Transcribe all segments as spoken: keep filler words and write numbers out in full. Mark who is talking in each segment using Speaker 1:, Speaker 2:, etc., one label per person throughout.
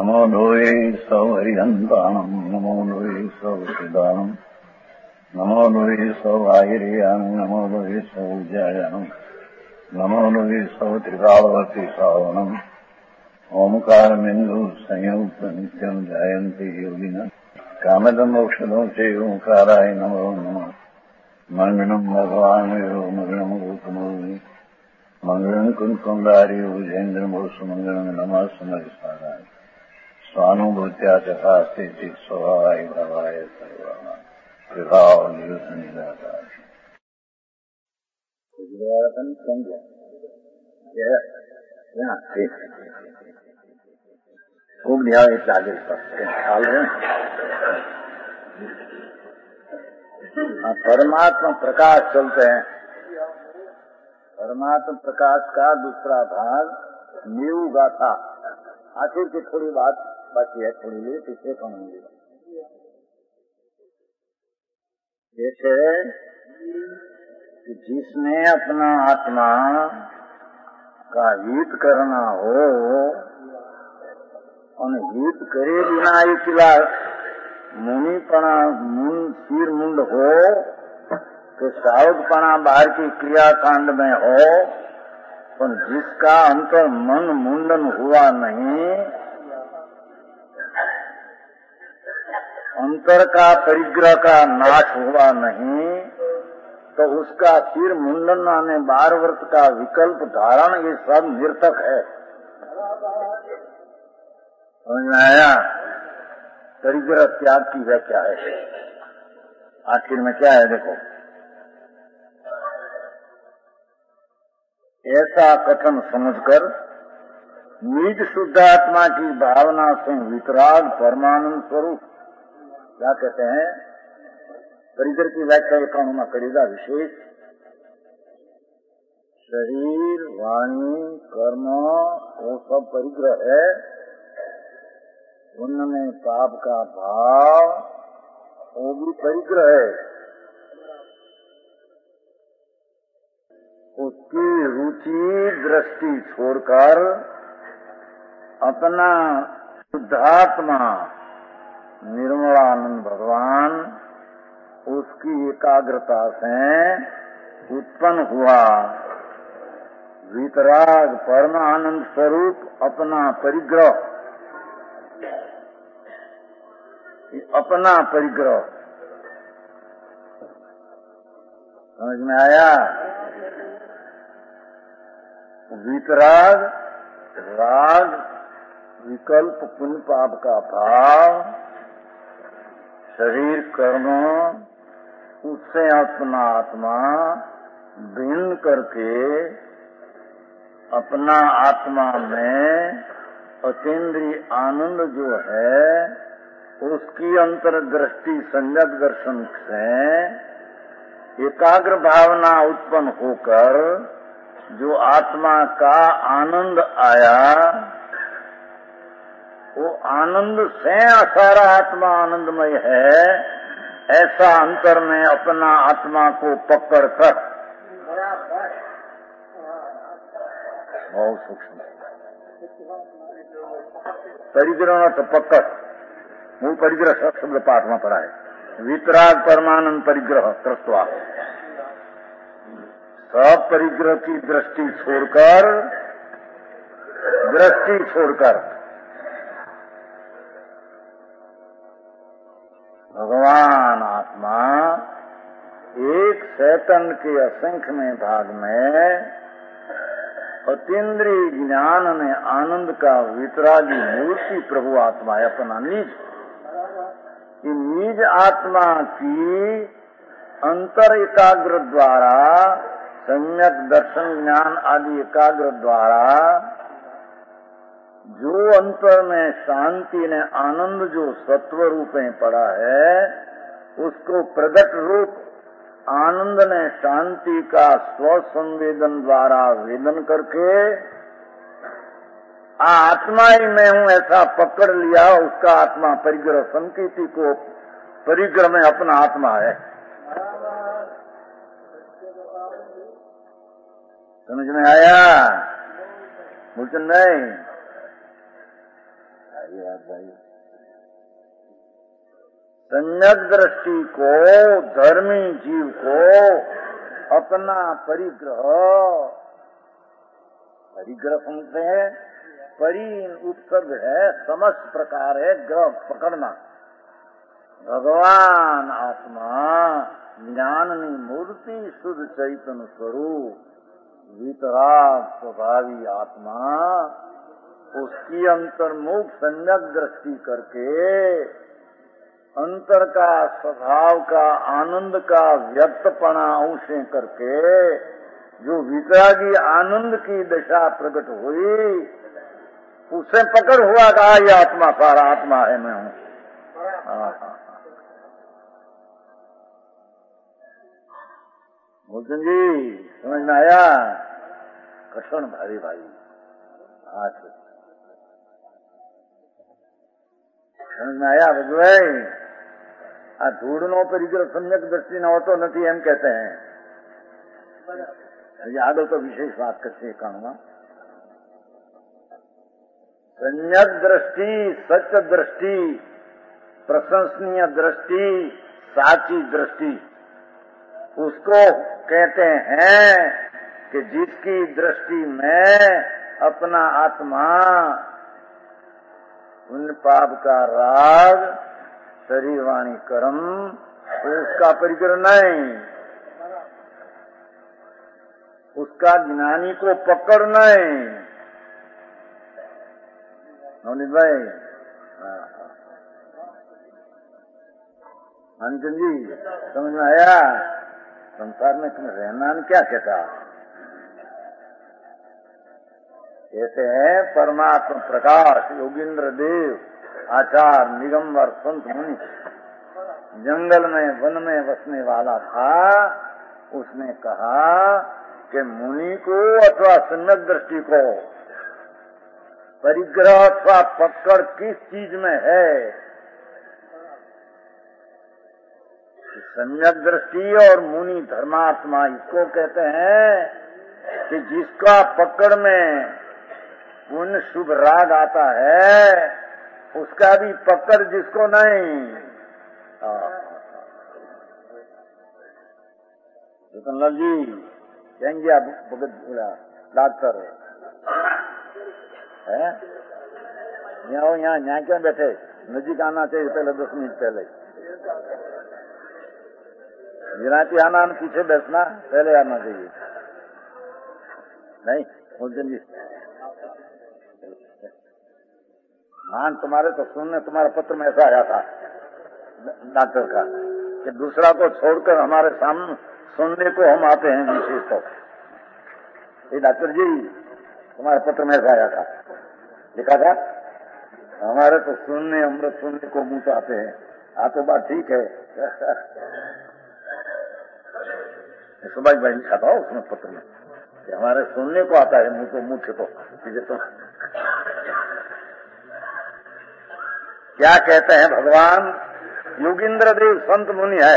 Speaker 1: नमो लोये सौहरिहन्ताणम् नमो लोये सौहृदानम् नमो लोये सौभागिर्यानम् नमो लोये सौज्यायानम् नमो लोये सौत्रिकालवर्ति सावनम् ओंकारमिन्दु संयुक्त नित्यम् जायन्ति योगिनः कामदम् औषधम् च ओंकाराय नमो नमः मंगलम् भगवान् यो मंगलम् गौतमोऽमि मंगलम् कुन्कुण्डारि भुजेन्द्रमोसु मंगलम् नमः समरिसाराय स्वानुभूत्या चकास्ते स्वभावाय भावाय सर्वाणां विभाव नियुतनिदाताय गुजरातन संज्ञा यह यहाँ ठीक खूब लिया एक आगे ख्याल रहे परमात्मा प्रकाश चलते हैं। परमात्मा प्रकाश का दूसरा भाग नीव गाथा आखिर की थोड़ी बात बाकी है, थोड़ी लिए पीछे कहूंगी। जैसे कि जिसने अपना आत्मा का हित करना हो और हित करे बिना इकला मुनिपना मुंड सिर मुंड हो तो साउदपना बाहर की क्रियाकांड में हो, पर जिसका अंतर मन मुंडन हुआ नहीं, अंतर का परिग्रह का नाश हुआ नहीं, तो उसका सिर मुंडन आने बार व्रत का विकल्प धारण ये सब निरर्थक है। समझ में आया? परिग्रह त्याग की व्याख्या है। आखिर में क्या है देखो, ऐसा कथन समझकर निज शुद्धात्मा की भावना से वितराग परमानंद स्वरूप क्या कहते हैं? परिग्रह की व्याख्या एकाउन करेगा विशेष शरीर वाणी कर्म वो सब परिग्रह है। उनमें पाप का भाव वो भी परिग्रह है। उसकी रुचि दृष्टि छोड़कर अपना शुद्धात्मा निर्मलानंद भगवान उसकी एकाग्रता से उत्पन्न हुआ वितराग परम आनंद स्वरूप अपना परिग्रह अपना परिग्रह समझ में आया? वितराग राग विकल्प पुण्य पाप का भाव शरीर कर्म उससे अपना आत्मा भिन्न करके अपना आत्मा में अतीन्द्रिय आनंद जो है उसकी अंतर्दृष्टि संयत दर्शन से एकाग्र भावना उत्पन्न होकर जो आत्मा का आनंद आया वो आनंद से सारा आत्मा आनंदमय है, ऐसा अंतर में अपना आत्मा को पकड़ कर बहुत सूक्ष्म परिग्रह तो पकड़ वो परिग्रह शब्द पाठ में पड़ा है। वितराग परमानंद परिग्रह कृत्वा सब परिग्रह की दृष्टि छोड़कर दृष्टि छोड़कर भगवान आत्मा एक सेकंड के असंख्य में भाग में अतीन्द्रिय ज्ञान में आनंद का वितरागी मूर्ति प्रभु आत्मा है अपना निज। कि निज आत्मा की अंतर एकाग्र द्वारा सम्यक दर्शन ज्ञान आदि एकाग्र द्वारा जो अंतर में शांति ने आनंद जो सत्व रूप में पड़ा है उसको प्रगट रूप आनंद ने शांति का स्वसंवेदन द्वारा वेदन करके आत्मा ही मैं हूँ ऐसा पकड़ लिया। उसका आत्मा परिग्रह संकीर्ति को परिग्रह में अपना आत्मा है। समझ में आया? मुझे नहीं भाई, सम्यक दृष्टि को, धर्मी जीव को अपना परिग्रह, परिग्रह सुनते हैं, परि उपसर्ग है, समस्त प्रकार है ग्रह पकड़ना। भगवान आत्मा ज्ञाननी मूर्ति शुद्ध चैतन्य स्वरूप वितराग स्वभावी आत्मा, उसकी अंतर्मुख सम्यक दृष्टि करके अंतर का स्वभाव का आनंद का व्यक्तपना अंशें करके जो वितरागी आनंद की दशा प्रकट हुई, उसे पकड़ हुआ कहा ये आत्मा सारा आत्मा है, मैं हूँ। भूषण जी समझ में आया? कठिन भारी भाई, आज समझ में आया भगवाई? आ धूड़नो परिग्रह सम्यक दृष्टि न हो तो नहीं एम कहते हैं। आगे तो विशेष बात करते कहूँगा। सम्यक दृष्टि, सत्य दृष्टि, प्रशंसनीय दृष्टि, साची दृष्टि, उसको कहते हैं कि जिसकी दृष्टि में अपना आत्मा उन पाप का राग, शरीर वाणी कर्म, उसका परिग्रह नहीं, उसका ज्ञानी को पकड़ नहीं। नवनीत भाई, अंजन जी समझ में आया? संसार में तुम रहना क्या कहता? कहते हैं परमात्मा प्रकाश योगींद्र देव आचार निगंबर संत मुनि जंगल में वन में बसने वाला था। उसने कहा कि मुनि को अथवा सम्यक दृष्टि को परिग्रह अथवा पकड़ किस चीज में है? सम्यक दृष्टि और मुनि धर्मात्मा इसको कहते हैं कि जिसका पकड़ में पुण्य शुभ राग आता है, उसका भी पकड़ जिसको नहीं। रतनलाल जी कहेंगे आप भगत बोला डॉक्टर है, यहाँ यहाँ यहाँ क्यों बैठे? नजीक आना चाहिए पहले, दस मिनट पहले। गिराती आना, पीछे बैठना, पहले आना चाहिए। नहीं मुझे जी मान तुम्हारे तो सुनने, तुम्हारे पत्र में ऐसा आया था डॉक्टर का कि दूसरा को छोड़कर हमारे सामने सुनने को हम आते हैं विशेष तो। ये डॉक्टर जी तुम्हारे पत्र में ऐसा आया था, लिखा था हमारे तो सुनने, अमृत सुनने को मुंह से आते हैं। आ तो बात ठीक है। सुभाष भाई लिखा था उसमें पत्र में कि हमारे सुनने को आता है मुंह तो मुंह से तो तो क्या कहते हैं भगवान? योगींद्र देव संत मुनि है,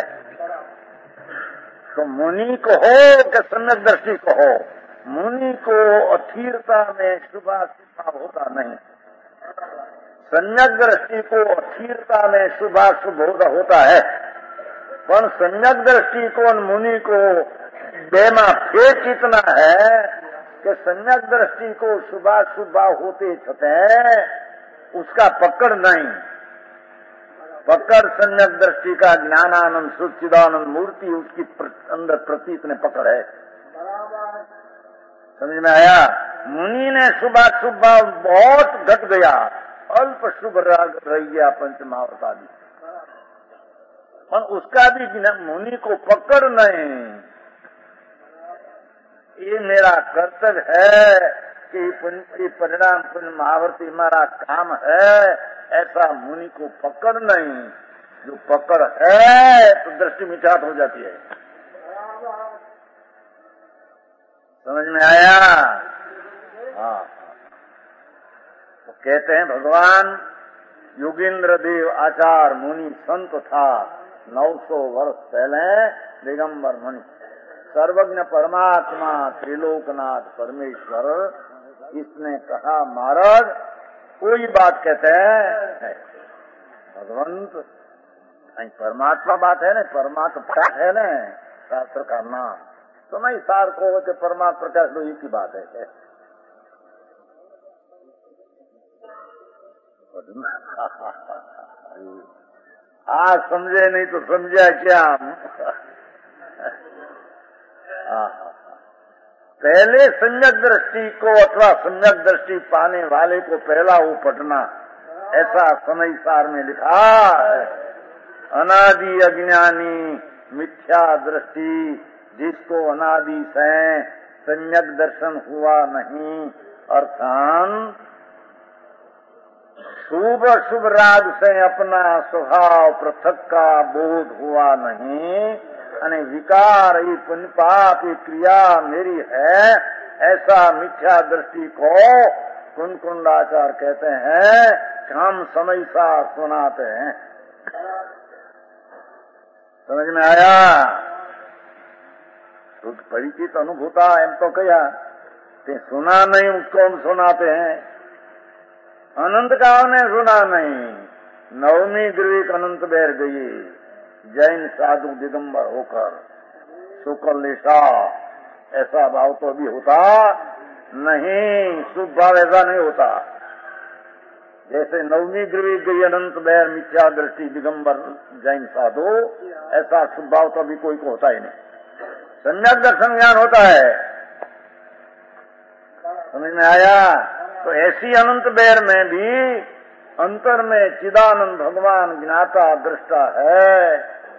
Speaker 1: तो मुनि को हो कि सम्यक दृष्टि को हो, मुनि को अथीरता में शुभाशुभ होता नहीं, सम्यक दृष्टि को अथीरता में शुभाशुभ होता है। पर सम्यक दृष्टि को मुनि को बेमा फेर इतना है कि सम्यक दृष्टि को शुभाशुभ होते छते उसका पकड़ नहीं। पकड़ सम्यक दृष्टि का ज्ञानानंद सुचिदानंद मूर्ति उसकी प्र, अंदर प्रतीत ने पकड़ है। समझ में आया? मुनि ने शुभाशुभ बहुत घट गया, अल्प शुभ रह गया पंचमावत आदि, और उसका भी मुनि को पकड़ नहीं। ये मेरा कर्तव्य है कि परिणाम पुण्य महावर्ती हमारा काम है, ऐसा मुनि को पकड़ नहीं। जो पकड़ है तो दृष्टि मिठात हो जाती है। समझ में आया? हाँ, तो कहते हैं भगवान योगींद्र देव आचार मुनि संत था, नौ सौ वर्ष पहले दिगंबर मुनि, सर्वज्ञ परमात्मा त्रिलोकनाथ परमेश्वर। इसने कहा महाराज कोई बात कहते हैं भगवंत परमात्मा बात है न, परमात्मा है न शास्त्र का नाम। तो नहीं सार को होते परमात्मा प्रकाश लो एक ही बात है। आज समझे नहीं तो समझा क्या। पहले सम्यक दृष्टि को अथवा सम्यक दृष्टि पाने वाले को पहला वो पढ़ना, ऐसा समय सार में लिखा है। अनादि अज्ञानी मिथ्या दृष्टि, जिसको अनादि से सम्यक दर्शन हुआ नहीं, अर्थात शुभ शुभ राग से अपना स्वभाव पृथक का बोध हुआ नहीं, अने विकार ये पुण्य पाप ये क्रिया मेरी है, ऐसा मिथ्या दृष्टि को कुंकुंडाचार्य कहते हैं कि हम समय सा सुनाते हैं। समझ में आया? शुद्ध परिचित अनुभूता एम तो कया ते सुना नहीं उसको हम सुनाते हैं। अनंत काल ने सुना नहीं। नवमी द्विक अनंत बैर गई, जैन साधु दिगंबर होकर शुक्ल निशा, ऐसा भाव तो भी होता नहीं, शुभ भाव ऐसा नहीं होता। जैसे नवमी द्विक गई अनंत बैर मिथ्या दृष्टि दिगंबर जैन साधु, ऐसा शुभ भाव तो भी कोई को होता ही नहीं। सम्यक दर्शन ज्ञान होता है। समझ में आया? तो ऐसी अनंत बैर में भी अंतर में चिदानंद भगवान ज्ञाता दृष्टा है।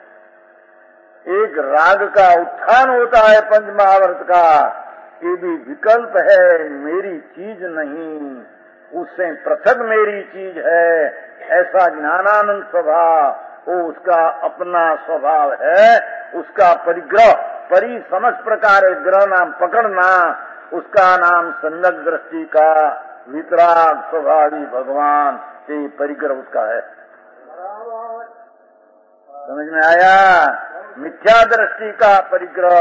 Speaker 1: एक राग का उत्थान होता है पंच महावर्त का, ये भी विकल्प है, मेरी चीज नहीं, उससे पृथक मेरी चीज है, ऐसा ज्ञानानंद स्वभाव, वो उसका अपना स्वभाव है। उसका परिग्रह, परि समझ प्रकार ग्रह नाम पकड़ना, उसका नाम सम्यक दृष्टि का वितराग स्वभावी भगवान, ये परिग्रह उसका है। समझ में आया? मिथ्या दृष्टि का परिग्रह,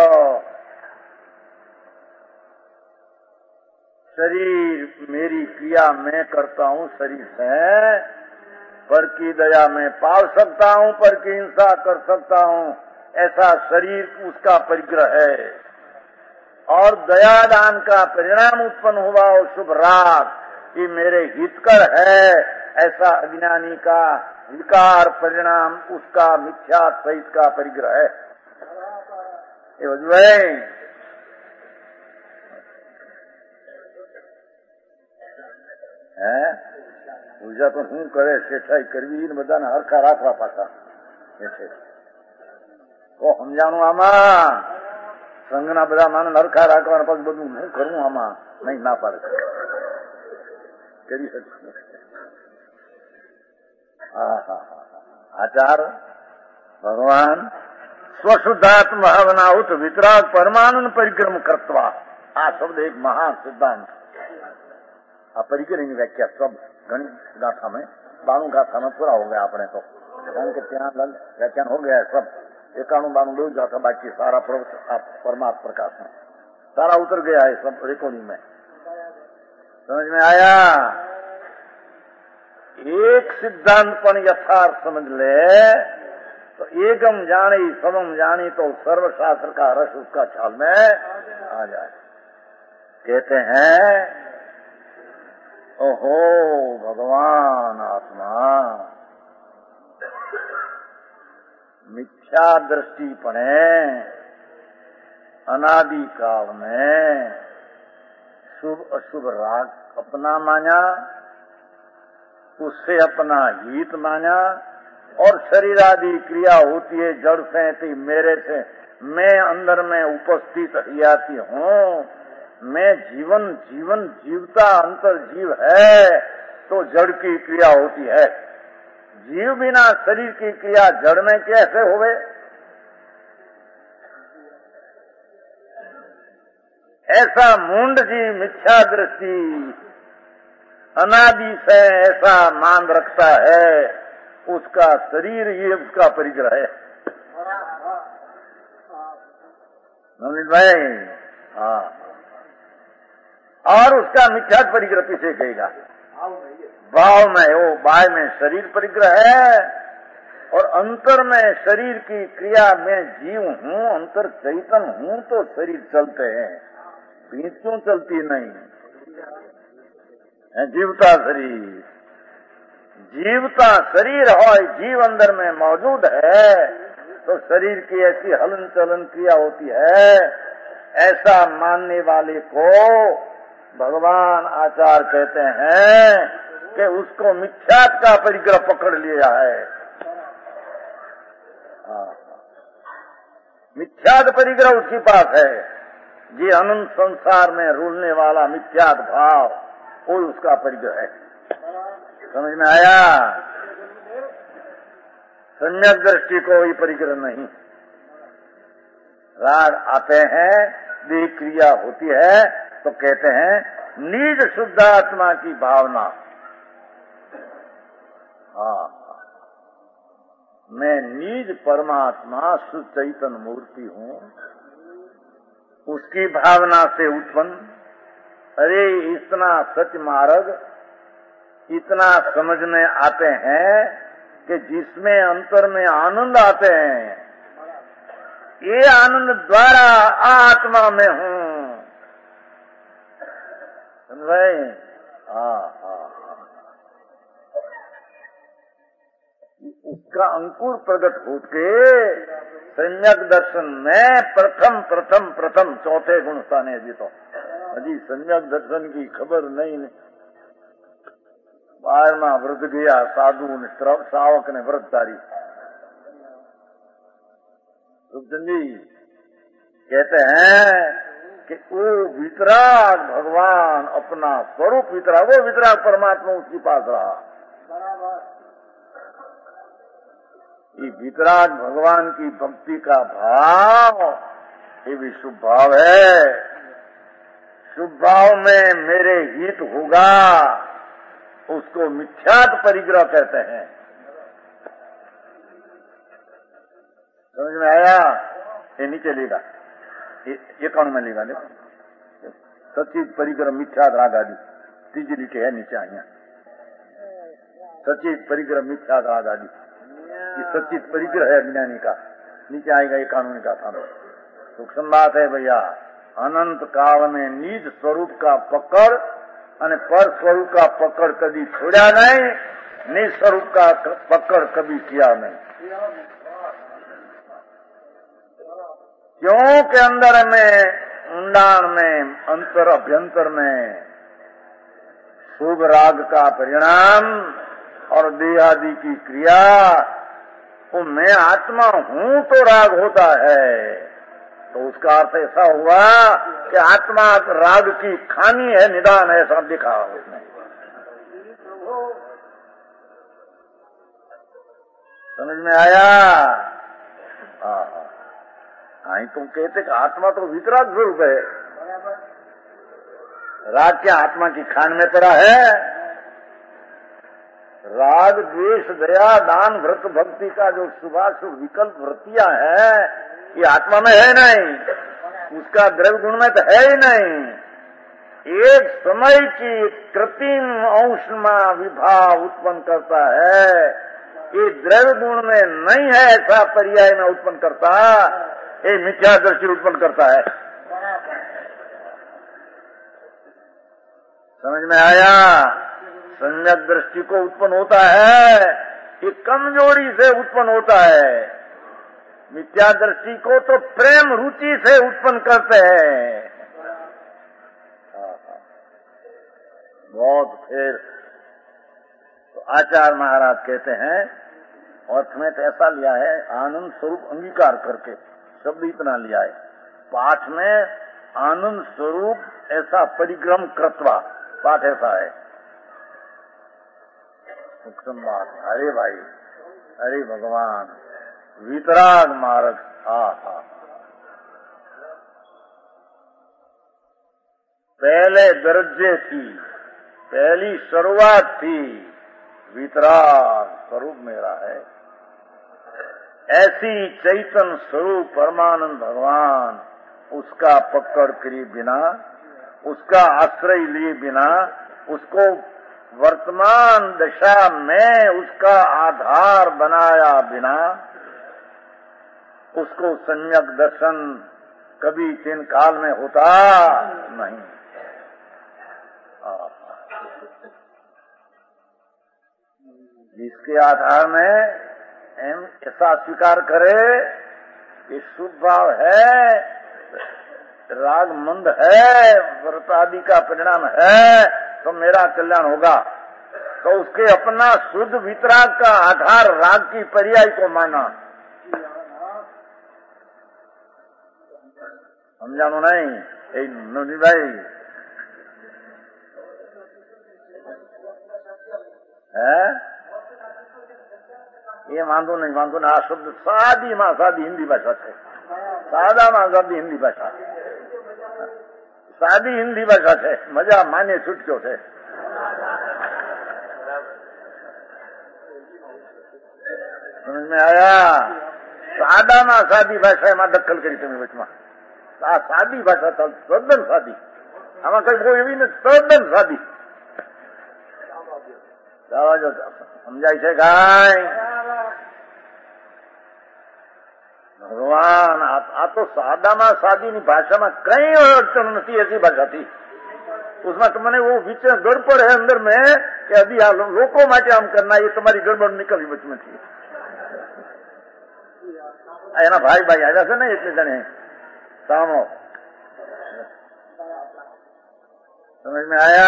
Speaker 1: शरीर मेरी क्रिया मैं करता हूँ शरीर से, पर की दया मैं पाल सकता हूँ, पर की हिंसा कर सकता हूँ, ऐसा शरीर उसका परिग्रह है। और दयादान का परिणाम उत्पन्न हुआ और शुभ राग, ये मेरे हितकर है, ऐसा अज्ञानी का विकार परिणाम उसका मिथ्या सहित का परिग्रह है। ये पूजा तो हूँ करे सेठाई करवी ने बधाने हरखा राखवा पाछा तो समझाणु आमा संघना बधा माने हरखा राखवा पास बधु हूँ करूँ आमा नहीं ना पाड़े करी सकूं। आचार भगवान स्वशुद्धात्म भावनाउत वितराग परमानंद परिक्रम करतवा, आ शब्द एक महान सिद्धांत। आ परिक्रम की व्याख्या सब घनी गाथा में बाणु गाथा में पूरा हो गया अपने तो, कारण के ત્યાં व्याख्यान हो गया है सब, एकाणु बाणु दो गाथा बाकी सारा परमात्मा प्रकाश में सारा उतर गया है सब रिकॉर्डिंग में। समझ में आया? एक सिद्धांत पर यथार्थ समझ ले तो एकम जाने सबम जानी तो सर्वशास्त्र का रस उसका ख्याल में आ जाए। कहते हैं ओहो भगवान आत्मा मिथ्या दृष्टि पड़े अनादि काल में शुभ अशुभ राग अपना माना, उससे अपना हित माना, और शरीर आदि क्रिया होती है जड़ से थी मेरे से, मैं अंदर में उपस्थित जाती हूँ, मैं जीवन जीवन जीवता अंतर जीव है तो जड़ की क्रिया होती है। जीव बिना शरीर की क्रिया जड़ में कैसे होवे? ऐसा मूंड जी मिथ्या दृष्टि अनादि से ऐसा मान रखता है, उसका शरीर ये उसका परिग्रह है। नवनीत भाई, हाँ, और उसका मिथ्या परिग्रह किसे कहेगा? भाव में वो बाह्य में शरीर परिग्रह है और अंतर में शरीर की क्रिया में जीव हूँ, अंतर चैतन हूँ तो शरीर चलते हैं, बीच क्यों चलती नहीं है? जीवता शरीर जीवता शरीर हो, जीव अंदर में मौजूद है तो शरीर की ऐसी हलन चलन क्रिया होती है। ऐसा मानने वाले को भगवान आचार्य कहते हैं कि उसको मिथ्यात्व का परिग्रह पकड़ लिया है। मिथ्यात्व परिग्रह उसके पास है, जी अनंत संसार में रूलने वाला मिथ्यात्व भाव वो उसका परिग्रह है। समझ में आया? सम्यक दृष्टि को ये परिग्रह नहीं। राग आते हैं, देह क्रिया होती है तो कहते हैं निज शुद्धात्मा की भावना। हाँ, मैं निज परमात्मा शुद्ध चैतन्य मूर्ति हूँ, उसकी भावना से उत्पन्न। अरे इतना सत्य मार्ग इतना समझ में आते हैं कि जिसमें अंतर में आनंद आते हैं, ये आनंद द्वारा आत्मा में हूँ। समझ भाई? हाँ हाँ उसका अंकुर प्रकट होके सम्यक दर्शन में प्रथम प्रथम प्रथम चौथे गुण स्थाने जी तो अजी सम्यक दर्शन की खबर नहीं। बाहर में व्रत गया साधु ने श्रावक ने व्रत धारी। रुपचंद जी कहते हैं कि वो वितराग भगवान अपना स्वरूप वितराग, वो वितराग परमात्मा उसके पास रहा। ये वितराग भगवान की भक्ति का भाव ये भी शुभ भाव है। शुभ भाव में मेरे हित होगा उसको मिथ्यात्व परिग्रह कहते हैं। समझ में आया? ये नीचे लेगा, ये, ये कौन में लेगा? देखो सचित परिग्रह मिथ्यात्व राग आदि तीजी लिखे है नीचे आइया। सचित परिग्रह मिथ्यात्व राग आदि ये सचित परिग्रह है ज्ञानी का। नीचे आएगा ये कानूनी का था। सूक्ष्म बात है भैया। अनंत काल में निज स्वरूप का पकड़ અને પર સ્વરૂપ का पकड़ कभी छोड़ा नहीं, निज स्वरूप का पकड़ कभी किया नहीं। क्यों के अंदर में ऊंडाण में अंतर अभ्यंतर में शुभ राग का परिणाम और देहादि की क्रिया, वो मैं आत्मा हूँ तो राग होता है। तो उसका अर्थ ऐसा हुआ कि आत्मा राग की खानी है, निदान है, ऐसा दिखा उसने। समझ में आया? हाँ, तुम कहते कि आत्मा तो वितराग स्वरूप है, राग क्या आत्मा की खान में पड़ा है? राग द्वेष दया दान व्रत भक्ति का जो शुभाशुभ विकल्प वृत्तियां है ये आत्मा में है नहीं, उसका द्रव्य गुण में तो है ही नहीं। एक समय की कृत्रिम अंश में विभाव उत्पन्न करता है, ये द्रव्य गुण में नहीं है ऐसा पर्याय में उत्पन्न करता, ये मिथ्या दृष्टि उत्पन्न करता है। समझ में आया? सम्यक दृष्टि को उत्पन्न होता है, ये कमजोरी से उत्पन्न होता है। मिथ्या दृष्टि को तो प्रेम रुचि से उत्पन्न करते हैं। बहुत फिर तो आचार्य महाराज कहते हैं, अर्थ में तो ऐसा लिया है आनंद स्वरूप अंगीकार करके, शब्द इतना लिया है। पाठ में आनंद स्वरूप ऐसा परिक्रम कृत्वा, पाठ ऐसा है। सूक्ष्म बात। अरे भाई, अरे भगवान, वितराग मार्ग। हा हा पहले दर्जे थी, पहली शुरुआत थी, वितराग स्वरूप मेरा है। ऐसी चैतन्य स्वरूप परमानंद भगवान, उसका पकड़ करे बिना, उसका आश्रय लिए बिना, उसको वर्तमान दशा में उसका आधार बनाया बिना उसको सम्यक दर्शन कभी तीन काल में होता नहीं। जिसके आधार में हम ऐसा स्वीकार करे कि शुद्ध भाव है, राग मंद है, व्रत आदि का परिणाम है, तो मेरा कल्याण होगा, तो उसके अपना शुद्ध वितराग का आधार राग की पर्याय को माना। समझानो नहीं नोनी भाई है? ये वांधो नहीं, वांधो नहीं। आ शब्द सादी में सादी हिंदी भाषा है, सादा में सादी हिंदी भाषा, सादी हिंदी भाषा है, मजा माने छूटक्यो है। समझ में आया? सादा में सादी भाषा में दखल करी તમે વચમાં। આ સાદી ભાષા તદ્દન સાદી, આમાં કઈ બહુ એવી નથી, તદ્દન સાદી। સમજાય છે ગાય? ભગવાન આ તો સાદામાં સાદીની ભાષામાં કઈ અડચણ નથી, ऐसी भाषा थी। उसमें तो मैंने वो बीच में गड़बड़ है अंदर में कि अभी आ लोगों माटे आम करना, ये तुम्हारी गड़बड़ निकली बच में थी। एना भाई भाई आया था ना इतने जने सामो, समझ में आया?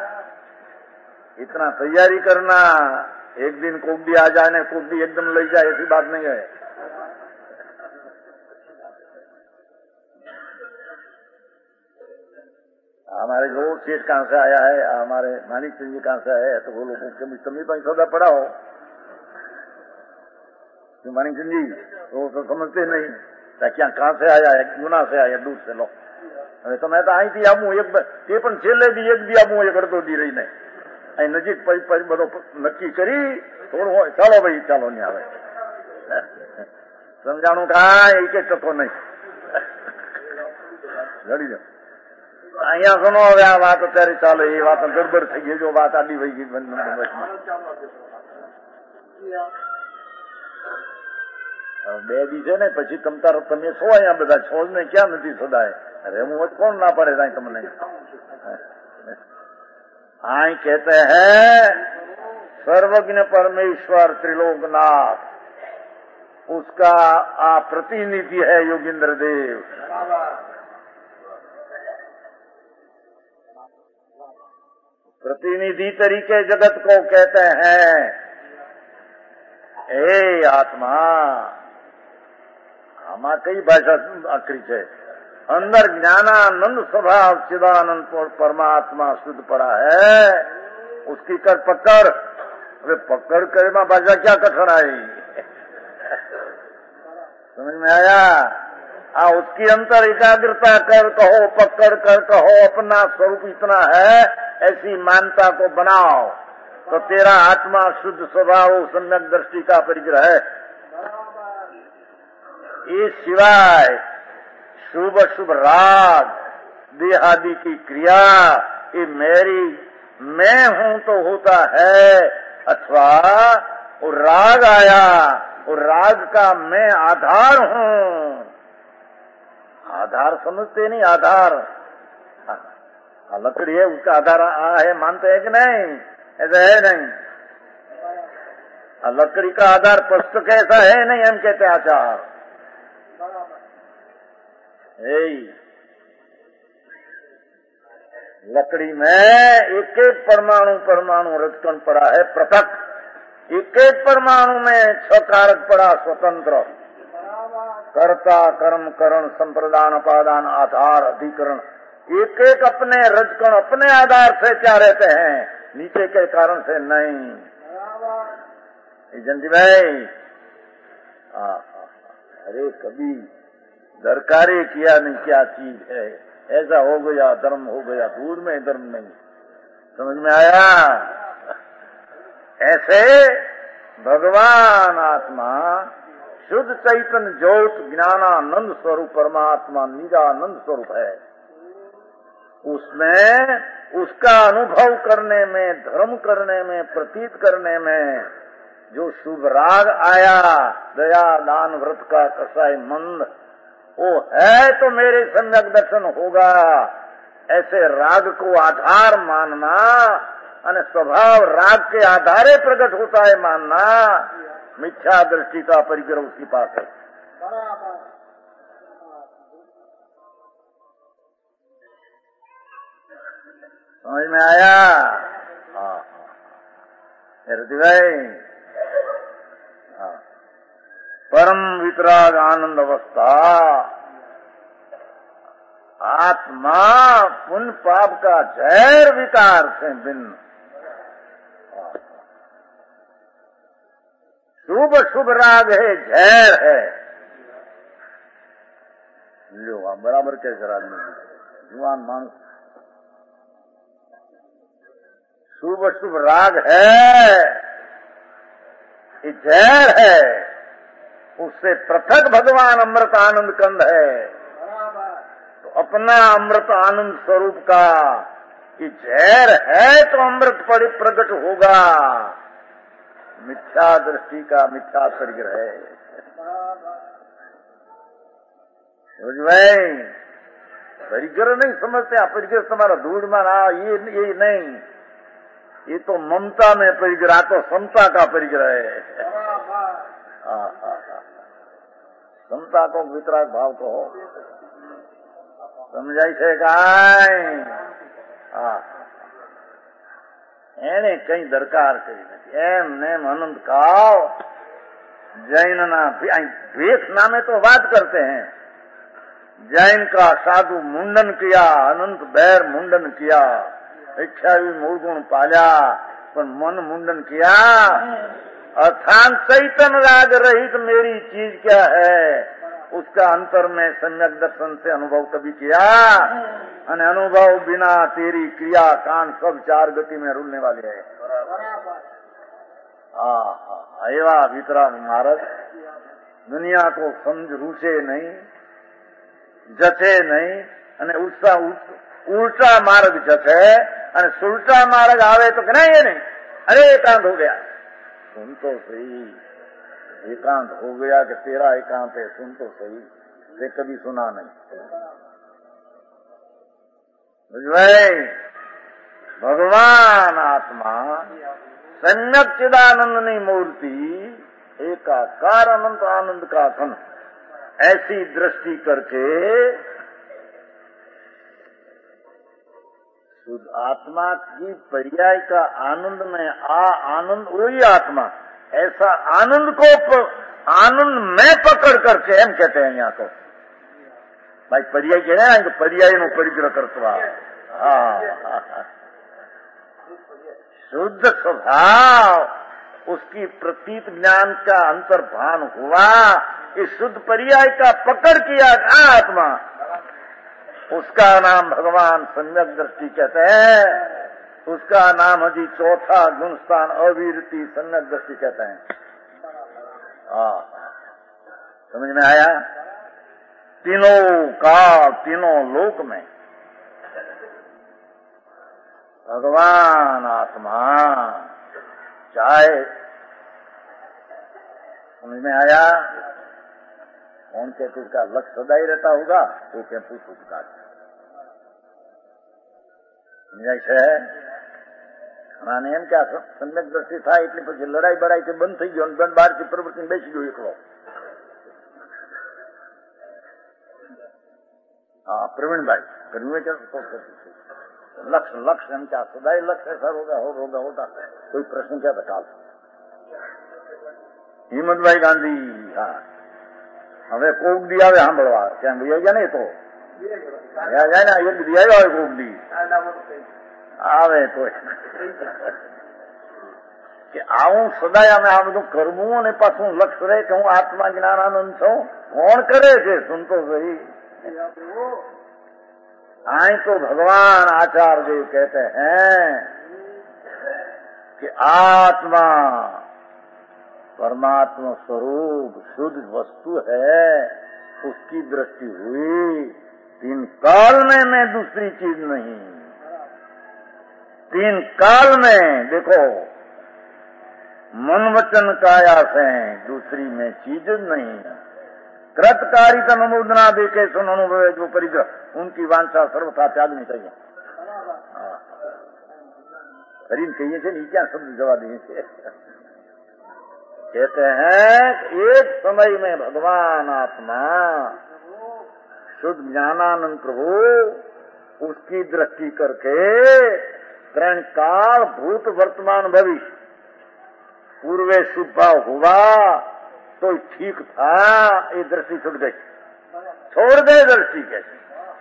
Speaker 1: इतना तैयारी करना, एक दिन कोक भी आ जाए, कोक भी एकदम ले जाए, ऐसी बात नहीं है। हमारे जो सेठ कहाँ से आया है, हमारे मानिक सिंह जी कहाँ से आए हैं, तो वो लोग कभी कमी पर सौदा पड़ा हो, तो मानिक सिंह जी वो तो समझते नहीं क्या कहाँ से आया है, गुना से आया, दूर से लो। अरे तो मैं तो आई थी आबू एक ते पण छेल्ले दी एक दी आबू एक करतो दी रही ने अहीं नजीक पई पई बधो नक्की करी थोड़ो होय, चालो भाई चालो नहीं आवे, समझाणु काय एक एक टको नहीं लड़ी जाओ। अहिया सुनो हवे आ बात अत्यारे चाले, ए बात गड़बड़ थई गई, जो बात आडी वही गई वचमां। બે દી છે ને પછી તમ તારો તમે છો અહીંયા બધા છો ને ક્યાં નથી સદાય રેમું હોત કોણ ના પડે તાઈ તમને। आई कहते हैं सर्वज्ञ परमेश्वर त्रिलोकनाथ, उसका आ प्रतिनिधि है योगींद्र देव। प्रतिनिधि तरीके जगत को कहते हैं हे आत्मा। आमा कई भाषा आखरी है, अंदर ज्ञानानंद स्वभाव चिदानंद परमात्मा शुद्ध पड़ा है, उसकी कर पकड़। अरे पकड़ करे में भाषा क्या कठिनाई, समझ में आया? आ उसकी अंतर एकाग्रता कर कहो, पकड़ कर कहो, अपना स्वरूप इतना है, ऐसी मानता को बनाओ, तो तेरा आत्मा शुद्ध स्वभाव सम्यक दृष्टि का परिग्रह है। इस सिवाय शुभ शुभ राग देहादि की क्रिया, ये मेरी मैं हूं तो होता है, अथवा वो राग आया, वो राग का मैं आधार हूं। आधार समझते नहीं, आधार लकड़ी है उसका आधार आ है, मानते हैं कि नहीं? ऐसा है नहीं। लकड़ी का आधार पुष्प कैसा है नहीं, हम कहते आचार। लकड़ी में एक एक परमाणु परमाणु रजकण पड़ा है पृथक, एक एक परमाणु में छह कारक पड़ा स्वतंत्र, कर्ता कर्म करण संप्रदान उपादान आधार अधिकरण, एक एक अपने रजकण अपने आधार से क्या रहते हैं, नीचे के कारण से नहीं। जयंती भाई अरे कभी दरकारे किया नहीं क्या चीज है, ऐसा हो गया धर्म हो गया, दूर में धर्म नहीं, समझ में आया? ऐसे भगवान आत्मा शुद्ध चैतन्य ज्योत ज्ञानानंद स्वरूप परमात्मा निजानंद स्वरूप है, उसमें उसका अनुभव करने में, धर्म करने में, प्रतीत करने में जो शुभ राग आया, दया दान व्रत का कसाई मंद, वो है तो मेरे सम्यक दर्शन होगा। ऐसे राग को आधार मानना और स्वभाव राग के आधारे प्रकट होता है मानना, मिथ्या दृष्टि का परिग्रह उसके पास है। समझ में आया? हाँ हृदय भाई, हाँ। परम वितराग आनंद अवस्था, आत्मा पुण्य पाप का जहर विकार से भिन्न, शुभ शुभ राग है, जहर है। लो आप बराबर कैसे राग में जुआन मानुस, शुभ शुभ राग है, ये जहर है, उससे पृथक भगवान अमृत आनंद कंद है। तो अपना अमृत आनंद स्वरूप का ये जहर है तो अमृत प्रकट होगा। मिथ्या दृष्टि का मिथ्या परिग्रह है। समझ भाई, परिग्रह नहीं समझते, अपरिग्रह तुम्हारा धूल माना, ये ये नहीं, ये तो ममता में परिग्रह, तो समता का परिग्रह है। हाँ हाँ हाँ, समता को वितराग भाव को समझाई છે કાંઈ? હા, એને કઈ દરકાર કરી નથી। એમ નેમ અનંત કાળ जैन ना भेष नामे तो बात करते हैं। जैन का साधु मुंडन किया, अनंत बैर मुंडन किया, इच्छा भी मूल गुण पाला, पर मन मुंडन किया। अर्थात चैतन राग रहित मेरी चीज क्या है, उसका अंतर में सम्यक दर्शन से अनुभव कभी किया, અને अनुभव बिना तेरी क्रिया कांड सब चार गति में रुलने वाले है। एवा वितराग महाराज दुनिया को समझ रूचे नहीं, जचे नहीं, અને ઉલ્ટા उल्टा मार्ग जचे, અને सुलटा मार्ग आवे तो कहना ये नहीं, अरे एकांत हो गया। सुन तो सही, एकांत हो गया कि तेरा एकांत है, सुन तो सही, ये कभी सुना नहीं। भाई भगवान आत्मा सम्यक चिदानंदनी मूर्ति एकाकार अनंत आनंद का धन, ऐसी दृष्टि करके शुद्ध आत्मा की पर्याय का आनंद में आ आनंद वही आत्मा, ऐसा आनंद को आनंद में पकड़ करके हम कहते हैं यहाँ को भाई पर्याय कह रहे हैं, पर्याय नो परिग्रह करता। हाँ, शुद्ध स्वभाव उसकी प्रतीत ज्ञान का अंतर्भान हुआ, इस शुद्ध पर्याय का पकड़ किया आत्मा, उसका नाम भगवान सम्यक दृष्टि कहते हैं। उसका नाम अजी चौथा गुण स्थान अविरति सम्यक दृष्टि कहते हैं। हाँ, समझ में आया? तीनों काल तीनों लोक में भगवान आत्मा चाहे, समझ में आया? कौन कहते उसका लक्ष्य सदा ही रहता होगा, वो क्या पूछ उपकार समझाय છે। અને એમ કે સમ્યક દ્રષ્ટિ થાય એટલે પછી લડાઈ બડાઈ કે બંધ થઈ ગયો, બહારથી પ્રવૃત્તિ બેસી ગયો એકલો। हाँ प्रवीण भाई કર્યું क्या लक्ष्य लक्ष्य हम क्या सदाई लक्ष्य ऐसा होगा हो होगा होता कोई प्रश्न क्या था? હિંમતભાઈ ગાંધી। હા, હવે કોક દી આવે સાંભળવા, ક્યાં ભાઈ ગયા નહીં તો જાય ને એક દી આવ્યા હોય કોક દી આવે તો કે આવું સદાય અમે આ બધું કરવું અને પાછું લક્ષ્ય રહે કે હું આત્મા જ્ઞાનાનંદ છું। કોણ કરે છે? સુનતો સહી। आए तो भगवान आचार्य देव कहते हैं कि आत्मा परमात्मा स्वरूप शुद्ध वस्तु है, उसकी दृष्टि हुई तीन काल में मैं दूसरी चीज नहीं। तीन काल में देखो, मन वचन काया से दूसरी में चीज नहीं। कृतकारी का अनुमोदना देखे सुन अनुभव जो परिग्रह, उनकी वांछा सर्वथा त्यागनी चाहिए। शरीर कहिए से नहीं, क्या शब्द जवाब दिए से कहते हैं एक समय में भगवान आत्मा शुद्ध ज्ञानानंद प्रभु उसकी दृष्टि करके त्रण काल भूत वर्तमान भविष्य पूर्वे शुभ भाव हुआ तो ठीक था, ये दृष्टि छूट गई, छोड़ गए दृष्टि कैसे।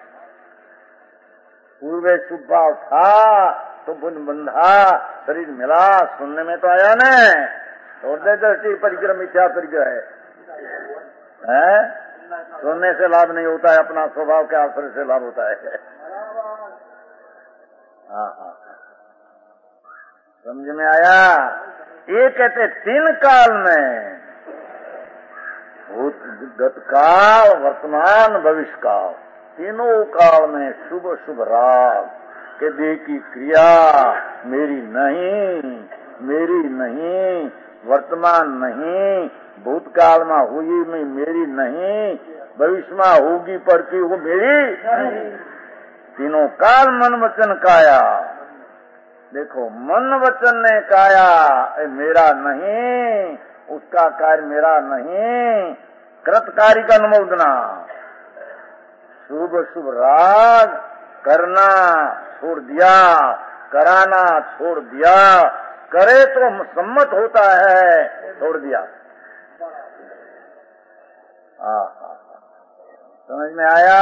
Speaker 1: पूर्वे शुभ भाव था तो बुन बंधा शरीर मिला, सुनने में तो आया न, छोड़ दे दृष्टि। परिग्रह मिथ्या परिग्रह है, है? सुनने से लाभ नहीं होता है, अपना स्वभाव के आश्रय से लाभ होता है। हाँ हाँ, समझ में आया। ये कहते तीन काल में, भूत गत काल वर्तमान भविष्य काल, तीनों काल में शुभ शुभ राग के देह की क्रिया मेरी नहीं, मेरी नहीं, वर्तमान नहीं, भूतकाल में हुई में मेरी नहीं, भविष्य में होगी पर की वो मेरी नहीं। तीनों काल मन वचन काया, देखो मन वचन ने काया ए मेरा नहीं, उसका कार्य मेरा नहीं, कृतकारी का अनुमोदना, शुभ शुभ राग करना छोड़ दिया, कराना छोड़ दिया, करे तो सम्मत होता है, छोड़ दिया। आ, समझ में आया।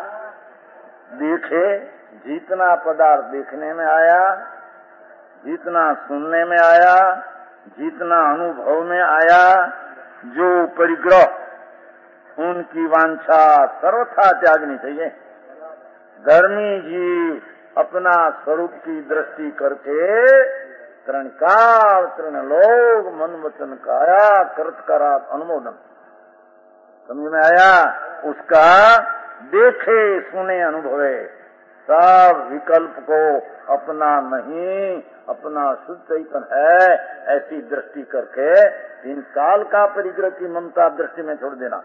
Speaker 1: देखे जितना पदार्थ देखने में आया, जितना सुनने में आया, जितना अनुभव में आया, जो परिग्रह उनकी वांछा सर्वथा त्यागनी चाहिए। धर्मी जी अपना स्वरूप की दृष्टि करके तृण काल तृण लोग मन वचन काया कृत करा अनुमोदन, समझ में आया। उसका देखे सुने अनुभवे, सब विकल्प को अपना नहीं, अपना शुद्ध चैतन है ऐसी दृष्टि करके तीन काल का परिग्रह की ममता दृष्टि में छोड़ देना,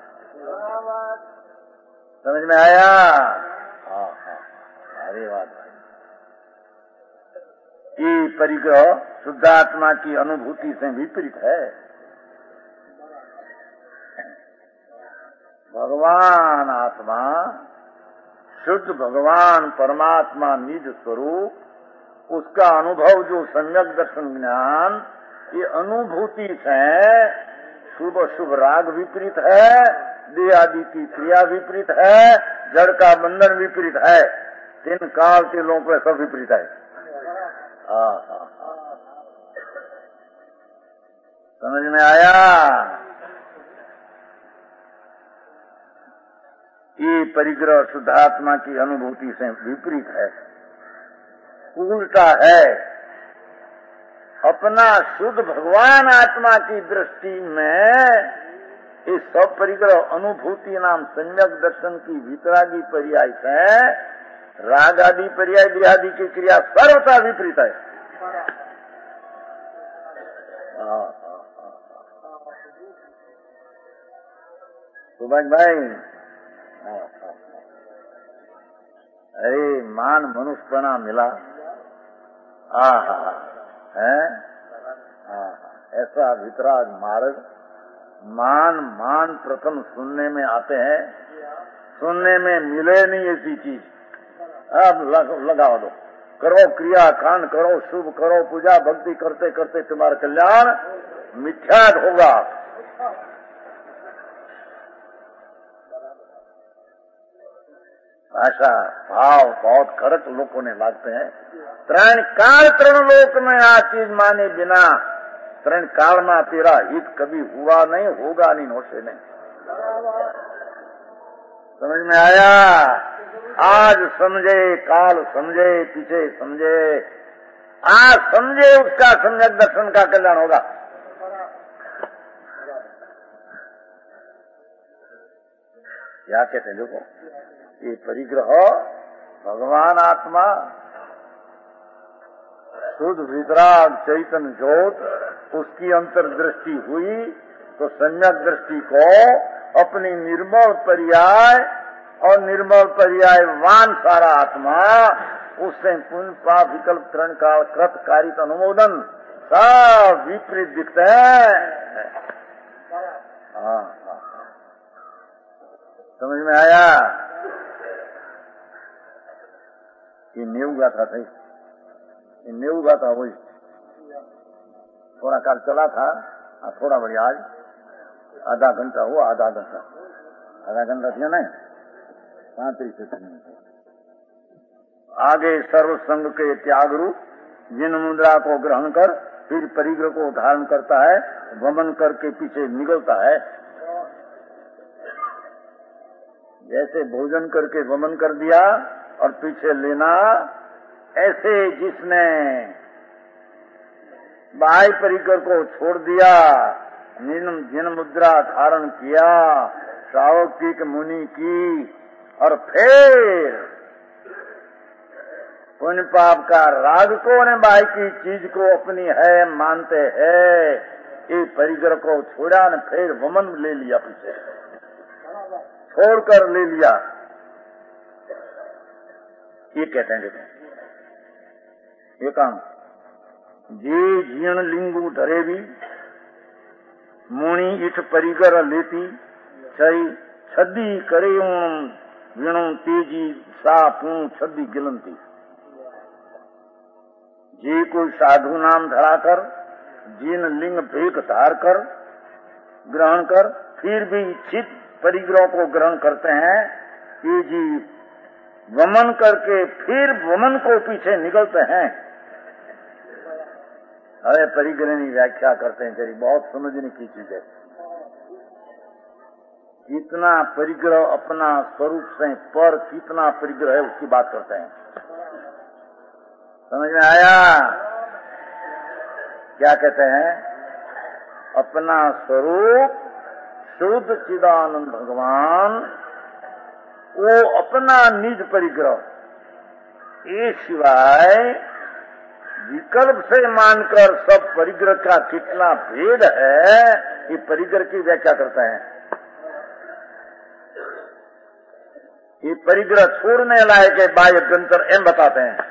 Speaker 1: समझ में आया। हाँ हाँ, अरे बात भाई, ये परिग्रह शुद्धात्मा की अनुभूति से विपरीत है। भगवान आत्मा शुद्ध भगवान परमात्मा निज स्वरूप, उसका अनुभव जो सम्यक दर्शन ज्ञान, ये अनुभूति से शुभ शुभ राग विपरीत है, देह आदि की क्रिया विपरीत है, जड़ का बंधन विपरीत है, तीन काल के लोगों पर सब विपरीत है। हाँ हाँ हाँ, समझ में आया। ये परिग्रह शुद्धात्मा की अनुभूति से विपरीत है, उल्टा है। अपना शुद्ध भगवान आत्मा की दृष्टि में इस सब परिग्रह अनुभूति नाम सम्यक दर्शन की वितरागी पर्याय से राग आदि पर्याय देहादि की क्रिया सर्वथा विपरीत है। सुभाष भाई, अरे मान मनुष्यपना मिला, आ है ऐसा वितराग मार्ग। मान मान प्रथम सुनने में आते हैं, सुनने में मिले नहीं ऐसी चीज, अब लग, लगाओ दो, करो क्रिया कांड करो, शुभ करो, पूजा भक्ति करते करते तुम्हारा कल्याण मिथ्या होगा। ऐसा भाव बहुत कड़क लोगों ने लागते हैं। त्रण काल तृण लोक में आ चीज माने बिना, तृण काल में तेरा हित कभी हुआ नहीं, होगा नहीं, नोशे नहीं। समझ में आया। आज समझे, काल समझे, पीछे समझे, आज समझे उसका सम्यक दर्शन का कल्याण होगा। क्या कहते हैं देखो, ये परिग्रह भगवान आत्मा शुद्ध वितराग चैतन्य ज्योत उसकी अंतर्दृष्टि हुई तो सम्यक दृष्टि को अपनी निर्मल पर्याय और निर्मल पर्यायवान सारा आत्मा उससे पुण्य पाप विकल्प तरण का कृत कारित अनुमोदन सब विपरीत दिखते हैं। हाँ, समझ में आया? ये नेऊ गाथा था, ये नेऊ गाथा वही थोड़ा काल चला था, थोड़ा बढ़िया आज आधा घंटा हुआ, आधा घंटा आधा घंटा थी नहीं पैंतीस मिनट। आगे सर्व संग के त्याग रूप जिन मुद्रा को ग्रहण कर फिर परिग्रह को धारण करता है, वमन करके पीछे निकलता है। जैसे भोजन करके वमन कर दिया और पीछे लेना, ऐसे जिसने बाह्य परिकर को छोड़ दिया, जिन मुद्रा धारण किया सावकिक मुनि की, और फिर पुण्य पाप का राग को ने बाह्य की चीज को अपनी है मानते हैं, ये परिग्रह को छोड़ा ने फिर वमन ले लिया, पीछे छोड़कर ले लिया। ये कहते हैं ये काम जे जीर्ण लिंगु धरे भी मुनि इठ परिगर लेती छई छदी करे विणु तेजी सा पूर्ण छदी गिलंती। जे कोई साधु नाम धराकर जिन लिंग भेक धार कर ग्रहण कर फिर भी इच्छित परिग्रह को ग्रहण करते हैं, ये जी वमन करके फिर वमन को पीछे निकलते हैं। अरे परिग्रह की व्याख्या करते हैं, तेरी बहुत समझने की चीज है। कितना परिग्रह अपना स्वरूप से पर कितना परिग्रह है उसकी बात करते हैं। समझ में आया? क्या कहते हैं? अपना स्वरूप शुद्ध चिदानंद भगवान, वो अपना निज परिग्रह, ये सिवाय विकल्प से मानकर सब परिग्रह का कितना भेद है, ये परिग्रह की व्याख्या करते हैं। ये परिग्रह छोड़ने लायक है बाह्य अभ्यंतर एम बताते हैं।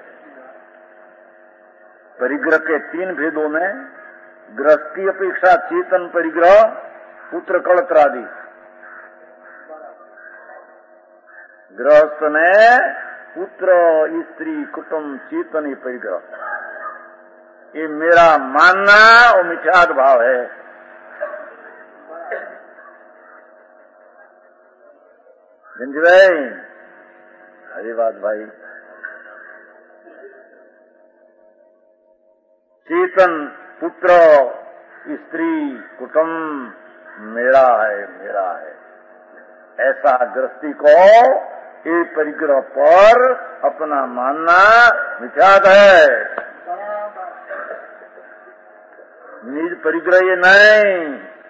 Speaker 1: परिग्रह के तीन भेदों में गृहस्थी अपेक्षा चेतन परिग्रह, पुत्र कलत्रादि। गृहस्थ में पुत्र स्त्री कुटुंब चेतन ही परिग्रह, ये मेरा मानना और मिथ्याद भाव है। गंज भाई, हरी बात भाई। चेतन पुत्र स्त्री कुटुंब मेरा है, मेरा है, ऐसा गृहस्थी को ये परिग्रह पर अपना मानना मिथ्याद है। निज परिग्रह ये नहीं।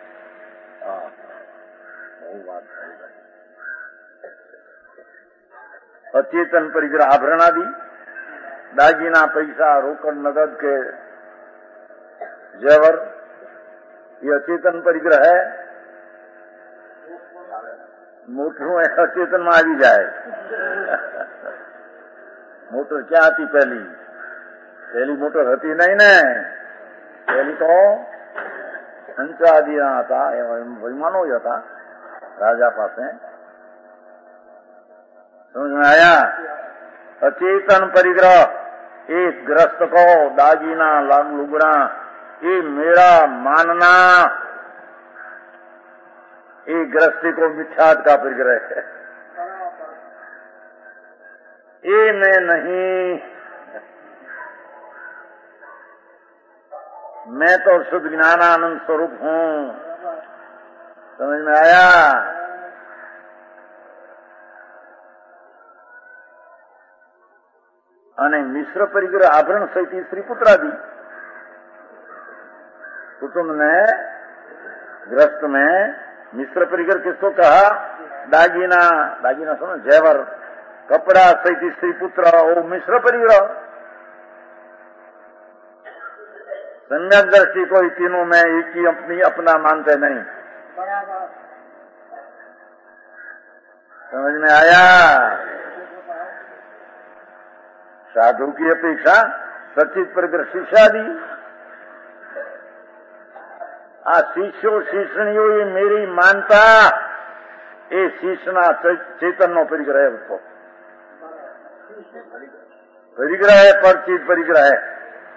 Speaker 1: अचेतन परिग्रह आभरण आदि, दागिना, पैसा, रोकड़, नगद के जेवर, ये अचेतन परिग्रह है। मोटरों अचेतन में आ भी जाए। मोटर क्या आती पहली? पहली मोटर होती नहीं ने, पहली तो संचा दिया था, विमान हो जाता राजा पास में। समझ में आया? अचेतन परिग्रह, एक ग्रस्त को दागिना लाग लुगड़ा, ये मेरा मानना, ये गृहस्थी को मिथ्याद का परिग्रह है। ये मैं नहीं, मैं तो शुद्ध ज्ञानानंद स्वरूप हूँ। समझ में आया? अने मिश्र परिग्रह आभरण सहित स्त्री पुत्रादि, कुटुंब ने गृहस्थ में मिश्र परिग्रह किसको कहा? दागिना, दागिना सुनो, जेवर, कपड़ा सहित स्त्री पुत्र, वो मिश्र परिग्रह। सम्यक दृष्टि को तीनों में एक ही अपनी अपना मानते नहीं। समझ में आया? साधु की अपेक्षा सचित परिग्रह शिष्यादि। आ शिष्यो शिष्णियों ये मेरी मानता ये शिष्णा चैतन्य परिग्रह है। उसको परिग्रह है, परचित परिग्रह है।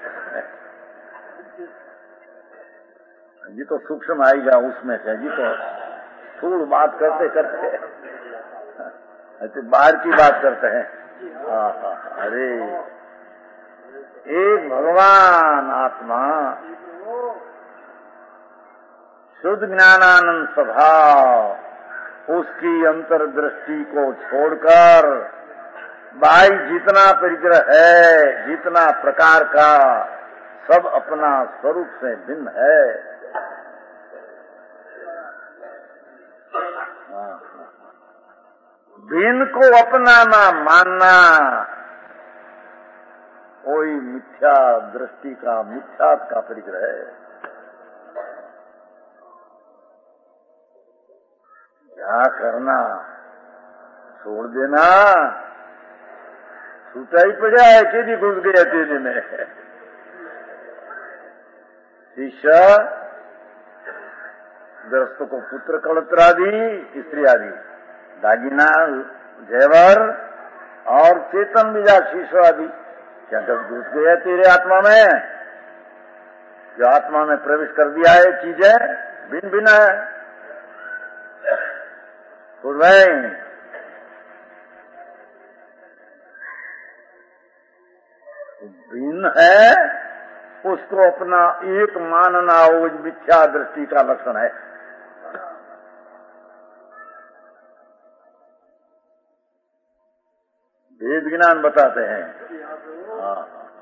Speaker 1: जी तो सूक्ष्म आएगा उसमें से। जी तो स्थूल बात करते करते ऐसे बाहर की बात करते हैं। हाँ हाँ, अरे एक भगवान आत्मा शुद्ध ज्ञानानंद स्वभाव, उसकी अंतर्दृष्टि को छोड़कर बाई जितना परिग्रह है, जितना प्रकार का, सब अपना स्वरूप से भिन्न है। भिन्न को अपनाना मानना वही मिथ्या दृष्टि का, मिथ्या का परिग्रह है। क्या करना, छोड़ देना। छूटा ही पड़ा है, केदी घुस गया तेरे में। शिष्य ग्रस्त को पुत्र कलत्रा दी, स्त्री आदि, दागिना, जेवर और चेतन बीजा शिष्य आदि। क्या जब घुस गया तेरे आत्मा में? जो आत्मा में प्रवेश कर दिया है चीजें भिन्न भिन्न है। भिन्न है, उसको अपना एक मानना वो मिथ्या दृष्टि का लक्षण है। वेद ज्ञान बताते हैं। हाँ,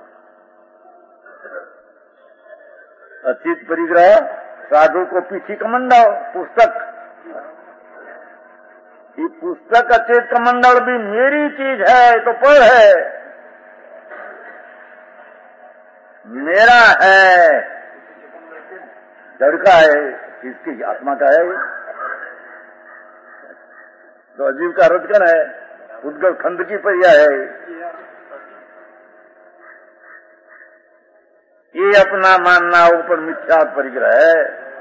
Speaker 1: अचित परिग्रह साधु को पीछी कमंडल पुस्तक, ये पुस्तक अचेत कमंडल भी मेरी चीज है तो पर है, मेरा है, जड़ का है, किसकी आत्मा का है। तो अजीब का रजकन है, उद्गल खंड की परिया है। ये अपना मानना ऊपर मिथ्या परिग्रह है।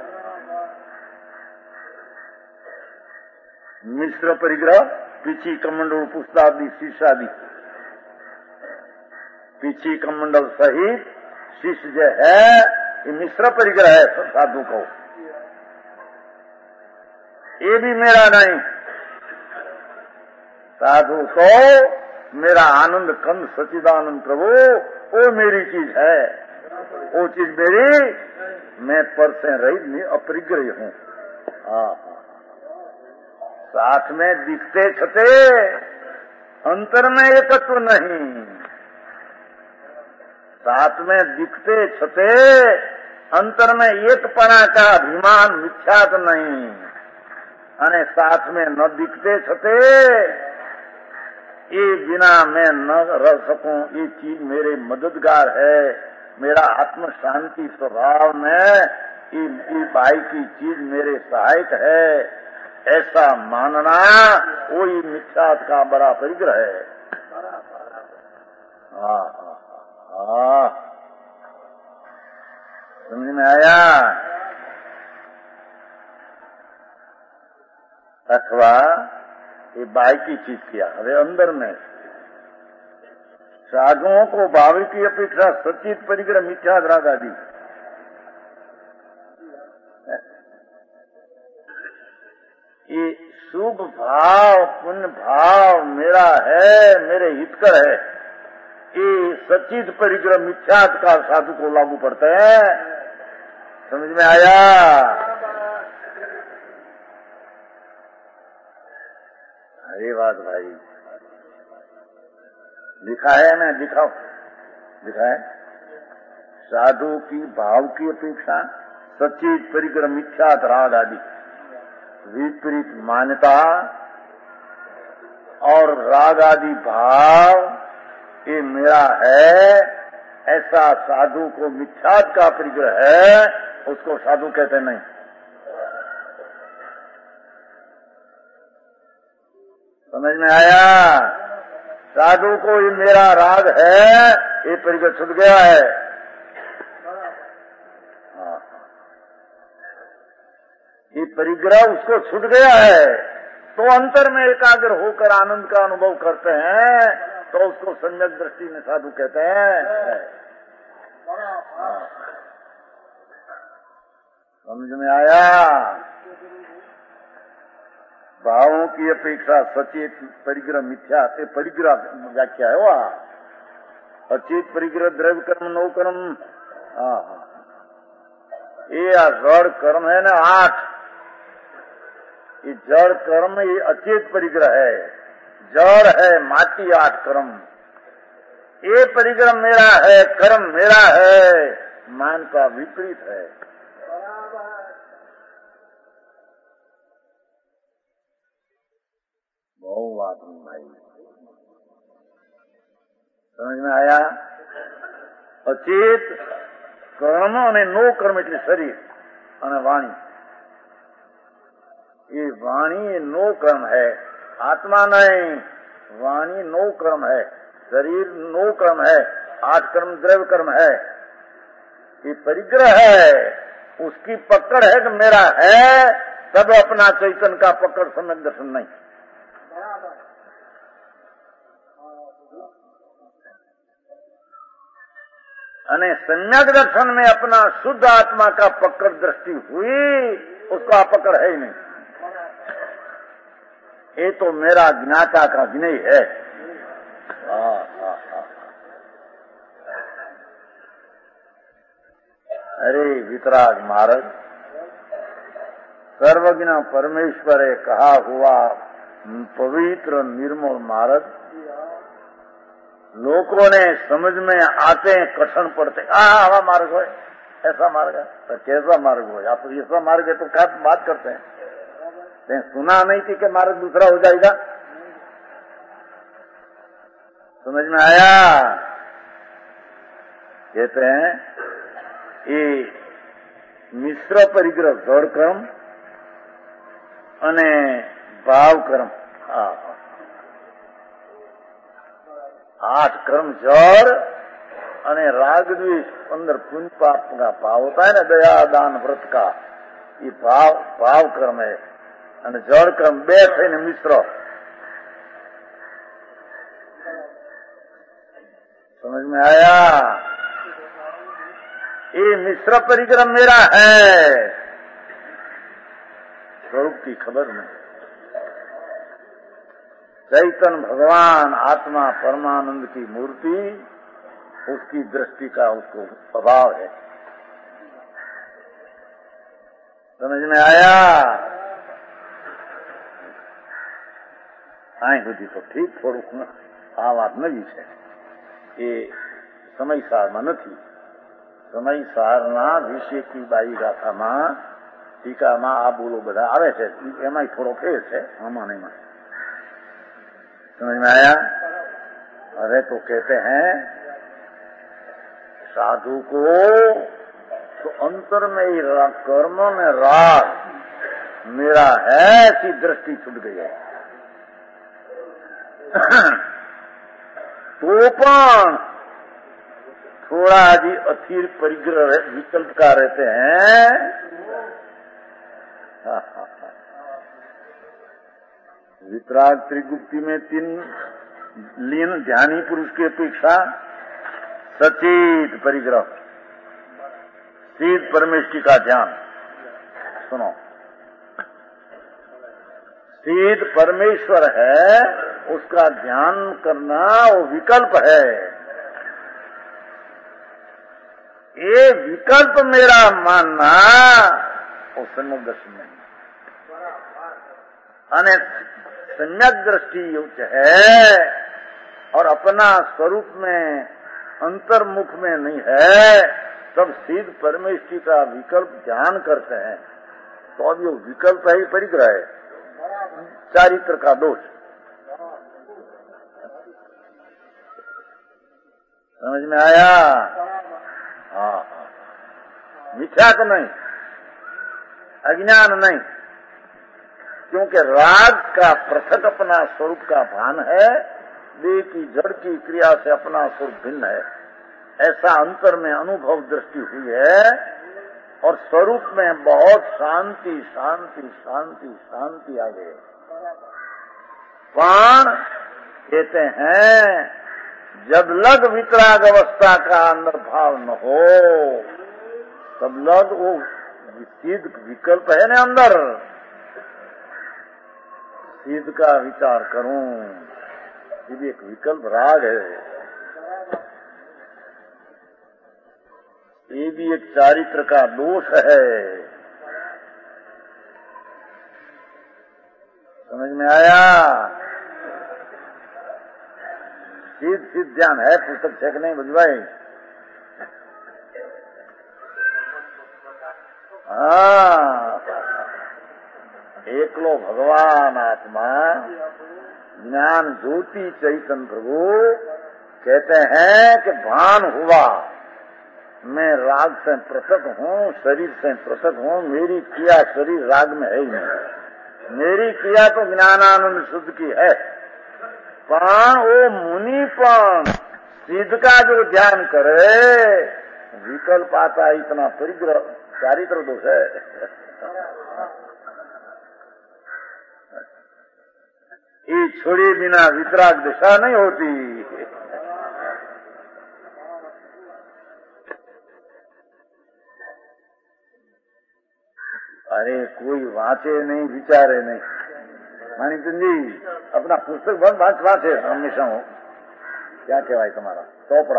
Speaker 1: मिश्र परिग्रह पीछी कमंडल पुस्तादि शीर्षादि, पीछी कमंडल सहित शिष्य जो है ये मिश्र परिग्रह है साधु को। ये भी मेरा नहीं, साधु को मेरा आनंद कंद सचिदानंद प्रभु वो मेरी चीज है, वो चीज मेरी, मैं पर से रहित अपरिग्रही हूँ। साथ में दिखते छते अंतर में एकत्व नहीं, साथ में दिखते छते अंतर में एक पना का अभिमान मिथ्यात नहीं, अने साथ में न दिखते छते ये बिना मैं न रह सकूं, ये चीज मेरे मददगार है, मेरा आत्म शांति स्वभाव में ये भाई की चीज मेरे सहायक है, ऐसा मानना वही मिथ्यात का बड़ा परिग्रह है। हाँ हाँ, समझ में आया? अथवा ये बाई की चीज किया, अरे अंदर में साधुओं को भावी की अपेक्षा सचित परिग्रह मिथ्या राग आदि। ये शुभ भाव पुण्य भाव मेरा है, मेरे हितकर है, ये सचित परिग्रह मिथ्यात का साधु को लागू पड़ते हैं। समझ में आया? अरे बात भाई, लिखा है ना, दिखाओ, लिखा है साधु की भाव की अपेक्षा सचित परिग्रह मिथ्यात राग आदि, विपरीत मान्यता और राग आदि भाव ये मेरा है, ऐसा साधु को मिथ्यात का परिग्रह है, उसको साधु कहते नहीं। समझ में आया? साधु को ये मेरा राग है, ये परिग्रह छूट गया है। ये परिग्रह उसको छूट गया है, तो अंतर में एकाग्र होकर आनंद का अनुभव करते हैं, तो उसको सम्यक दृष्टि में साधु कहते हैं। समझ में आया? भावों की अपेक्षा सचेत परिग्रह मिथ्या से परिग्रह व्याख्या है वह। अचेत परिग्रह द्रव्य कर्म नौ कर्म, ये जड़ कर्म है ना आठ, ये जड़ कर्म ये अचेत परिग्रह है। जड़ है माटी आठ कर्म, ये परिग्रह मेरा है, कर्म मेरा है, मान का विपरीत है। बहुत भाई समझ में आया? अचेत कर्म અને નો કર્મ એટલે શરીર અને વાણી, ये वाणी ये नो कर्म है, आत्मा नहीं। वाणी नो कर्म है, शरीर नो कर्म है, आठ कर्म द्रव्य कर्म है। ये परिग्रह है, उसकी पकड़ है कि मेरा है, तब अपना चैतन्य का पकड़ सम्यक दर्शन नहीं। अने सम्यक दर्शन में अपना शुद्ध आत्मा का पकड़ दृष्टि हुई, उसका पकड़ है ही नहीं। ये तो मेरा ज्ञाता का विनय है। आ, आ, आ, अरे वितराग महाराज, सर्वज्ञ परमेश्वर कहा हुआ पवित्र निर्मल महाराज, लोगों ने समझ में आते हैं, कठिन पड़ते, आ हवा मार्ग हो, ऐसा मार्ग है, तो कैसा मार्ग हो? आप ऐसा मार्ग है तो क्या बात करते हैं? तो सुना नहीं थी कि मार्ग दूसरा हो जाएगा? समझ में आया? कहते हैं ये मिश्र परिग्रह जड़ कर्म અને ભાવ કર્મ, आठ कर्म जड़ અને राग द्वेष अंदर पुण्य पाप का भाव होता है ना, दया दान व्रत का, ये भाव भाव कर्म है। અને जड़ कर्म बे थઈને मिश्र। समझ में आया? ये मिश्र परिग्रह मेरा है, स्वरूप की खबर नहीं। चैतन्य भगवान आत्मा परमानंद की मूर्ति, उसकी दृष्टि का उसको अभाव है। समझ में आया? आई સુધી તો ઠીક, થોડુંક આ વાત નવી છે, એ સમયસારમાં નથી। સમયસારના વિશે की બાઈ ગાથામાં ટીકામાં આ બોલો બધા આવે છે, એમાંય થોડો ફેર છે, આમાં નહીં। समझ में आया? अरे तो कहते हैं साधु को तो अंतर में ही कर्म में राग मेरा है, ऐसी दृष्टि छूट गई है। तो पण थोड़ा जी अथिर परिग्रह विकल्प का रहते हैं। वितराग त्रिगुप्ति में तीन लीन ध्यानी पुरुष की अपेक्षा सचेत परिग्रह, शीत परमेष्टि का ध्यान। सुनो, शीत परमेश्वर है, उसका ध्यान करना वो विकल्प है। ये विकल्प मेरा मानना वो सम्यक दर्शन नहीं। अने सम्यक दृष्टि युक्त है और अपना स्वरूप में अंतर्मुख में नहीं है, तब सिद्ध परमेष्टि का विकल्प ध्यान करते हैं, तो अब ये विकल्प है, परिग्रह है, चारित्र का दोष। समझ में आया? हाँ, मिथ्या तो नहीं, अज्ञान नहीं, क्योंकि राग का पृथक अपना स्वरूप का भान है, देह की जड़ की क्रिया से अपना स्वरूप भिन्न है, ऐसा अंतर में अनुभव दृष्टि हुई है। और स्वरूप में बहुत शांति शांति शांति शांति आ गई। पण कहते हैं जब लग वितराग अवस्था का अंदर भाव न हो, तब लग वो सिद्ध विकल्प है ना अंदर, सिद्ध का विचार करूं, ये भी एक विकल्प राग है, ये भी एक चारित्र का दोष है। समझ में आया? सिद्ध सिद्ध ध्यान है, पुस्तक छेक नहीं बुझवाई। हाँ, एकलो भगवान आत्मा ज्ञान ज्योति चैतन्य प्रभु कहते हैं कि भान हुआ मैं राग से पृथक हूँ, शरीर से पृथक हूँ, मेरी क्रिया शरीर राग में है ही नहीं, मेरी क्रिया तो ज्ञानानंद शुद्ध की है। पण वो मुनि पण सिद्ध का जो ध्यान करे, विकल्प आता इतना परिग्रह चारित्र दोष है। ये छोड़े बिना वितराग दिशा नहीं होती। अरे कोई वांचे नहीं, विचारे नहीं, मानीचंद जी अपना पुस्तक बंद वांच वांचे हमेशा हो, क्या कहवाय तुम्हारा टोपरा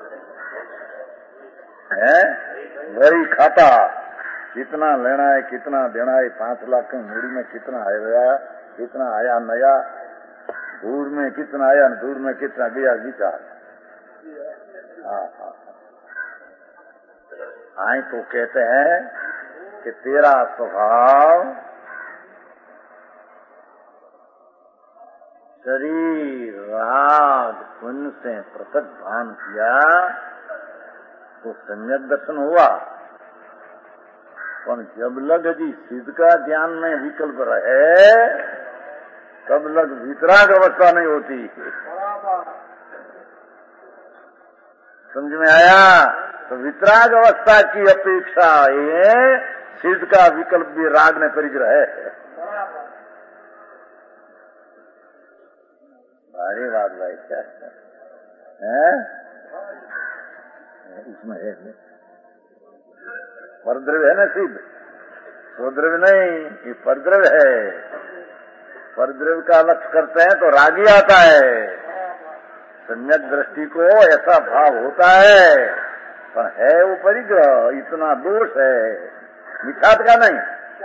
Speaker 1: है, वही खाता कितना लेना है कितना देना है, पांच लाख की मूड़ी में कितना आया कितना आया नया, दूर में कितना आया दूर में कितना गया विचार। हाँ हाँ आए तो कहते हैं कि तेरा स्वभाव शरीर राग पुण्य से पृथक भान किया तो सम्यक दर्शन हुआ। पर जब लग जी सिद्ध का ध्यान में विकल्प रहे तब लग वितराग अवस्था नहीं होती। समझ में आया? तो वितराग अवस्था की अपेक्षा ये सिद्ध का विकल्प भी राग में परिग्रह है। भारी बात भाई, क्या है इसमें है परद्रव्य है ना सिद्ध, स्वद्रव्य नहीं, ये परद्रव्य है। परद्रव्य का लक्ष्य करते हैं तो रागी आता है, सम्यक दृष्टि को ऐसा भाव होता है, पर है वो परिग्रह, इतना दोष है, मिथ्यात्व का नहीं,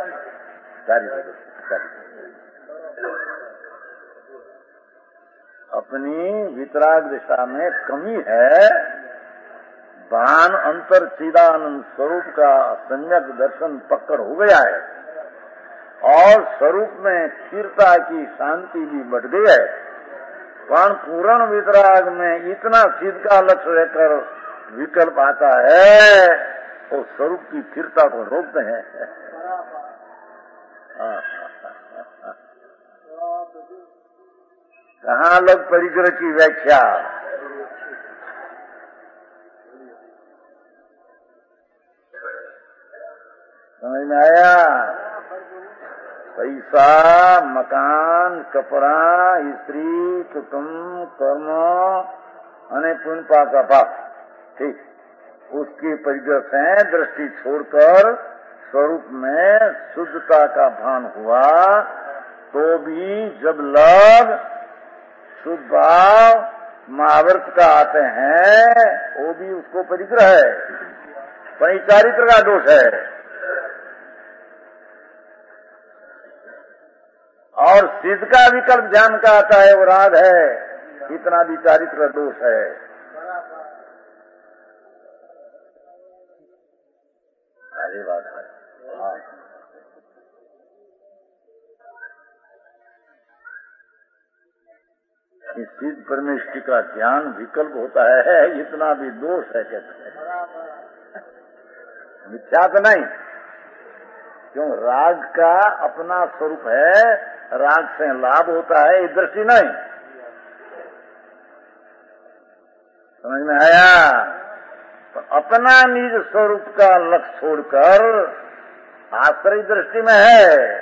Speaker 1: अपनी वितराग दिशा में कमी है। भान अंतर चिदानंद स्वरूप का सम्यक दर्शन पकड़ हो गया है और स्वरूप में स्थिरता की शांति भी बढ़ गई है। पण पूर्ण वितराग में इतना सिद्ध का लक्ष्य रहकर विकल्प आता है तो स्वरूप की स्थिरता को रोकते हैं। कहाँ लग परिग्रह की व्याख्या? समझ में आया? पैसा, मकान, कपड़ा, स्त्री, कुटुंब, कर्म अने पुण्य पाप का पाप, ठीक, उसकी परिग्रह से दृष्टि छोड़कर स्वरूप में शुद्धता का भान हुआ तो भी जब लग शुद्ध भाव महावर्त का आते हैं वो भी उसको परिग्रह है, पर चारित्र का दोष है। और सिद्ध का विकल्प ध्यान का आता है वो राग है, इतना भी चारित्र दोष है। अरे बात है। हाँ इस सिद्ध परमेष्टि का ज्ञान विकल्प होता है, इतना भी दोष है कहते हैं। मिथ्या तो नहीं, क्यों? राग का अपना स्वरूप है, राग से लाभ होता है, ये दृष्टि नहीं। समझ में आया? तो अपना निज स्वरूप का लक्ष्य छोड़कर आश्रय दृष्टि में है।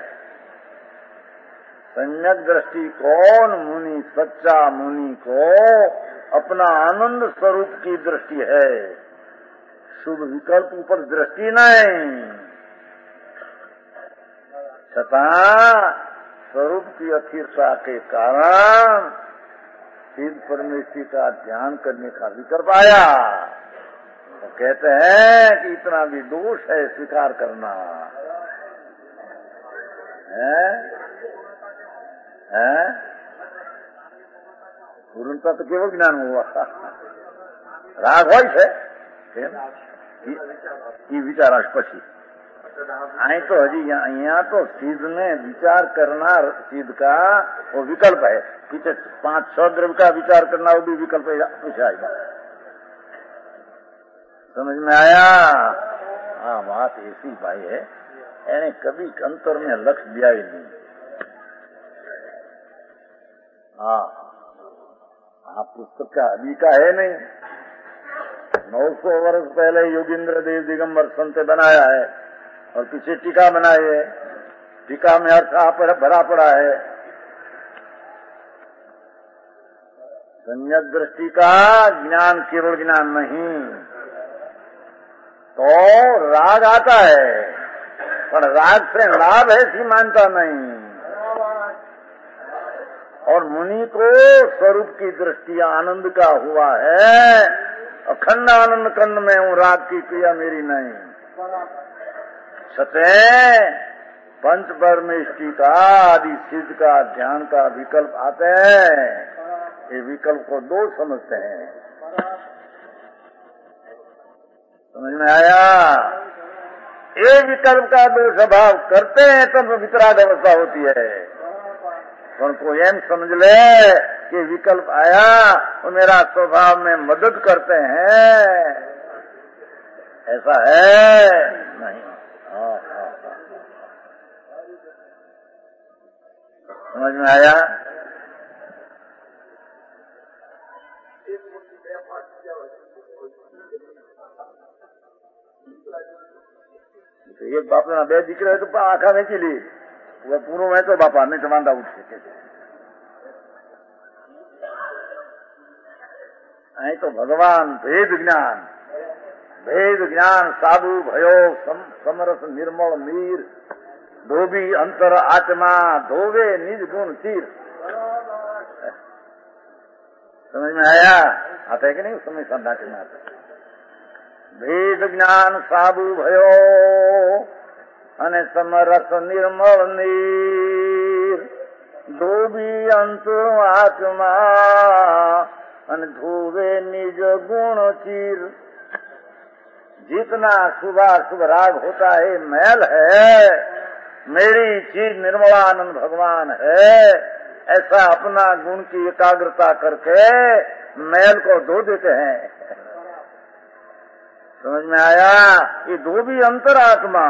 Speaker 1: सम्यक दृष्टि कौन? मुनि, सच्चा मुनि को अपना आनंद स्वरूप की दृष्टि है, शुभ विकल्प ऊपर दृष्टि नहीं। छता स्वरूप की अस्थिरता के कारण सिद्ध परमेश्वरी का ध्यान करने का विकल्प आया। तो कहते हैं कि इतना भी दोष है स्वीकार करना है, है? पूर्णता तो केवल ज्ञान हुआ, राग હોય છે એ વિચાર પછી અહીં तो હજી અહીંયા तो सिद्ध ने विचार करना, सिद्ध का वो विकल्प है। पीछे पांच छह द्रव्य का विचार करना वो भी विकल्प पीछे आएगा। समझ में आया? हाँ, बात ऐसी भाई है, यानी कभी अंतर में लक्ष्य दिया ही नहीं। हाँ, आप पुस्तक का अभी का है नहीं, नौ सौ वर्ष पहले योगेंद्र देव दिगंबर संत बनाया है और पीछे टीका बनाई है, टीका में अर्थ आप भरा पड़ा है। सम्यक दृष्टि का ज्ञान केवल ज्ञान नहीं, तो राग आता है, पर राग से लाभ है ऐसी मानता नहीं। और मुनि को स्वरूप की दृष्टि आनंद का हुआ है, अखंड आनंद कंड में हूँ, राग की क्रिया मेरी नहीं। सत्य पंच परमेष्टि का आदि सिद्ध का ध्यान का विकल्प आते हैं, ये विकल्प को दो समझते हैं। समझ में आया? ये विकल्प का दो स्वभाव करते हैं तब वितराग अवस्था होती है। और कोई एम समझ ले कि विकल्प आया वो मेरा स्वभाव में मदद करते हैं, ऐसा है नहीं। हाँ हाँ हाँ, समझ में आया? एक बाप ना बे दीकरा है तो आखा वेची ली, वो पूरो में तो बापा नहीं जमानदा उठ सके। नहीं तो भगवान भेद ज्ञान, भेद ज्ञान साधु भयो सम, समरस निर्मल मीर धोबी अंतर आत्मा धोवे निज गुण तीर। समझ में आया? आता है कि नहीं? समय संधा के में भेद ज्ञान साधु भयो અને સમરસ નિર્મળ નીર ધોબી અંત આત્મા અને ધોવે નિજ ગુણ ચીર। जितना शुभाशुभ राग होता है मैल है, मेरी चीज निर्मलानंद भगवान है, ऐसा अपना गुण की एकाग्रता करके मैल को धो देते हैं। समझ में आया? ये धोबी अंतरात्मा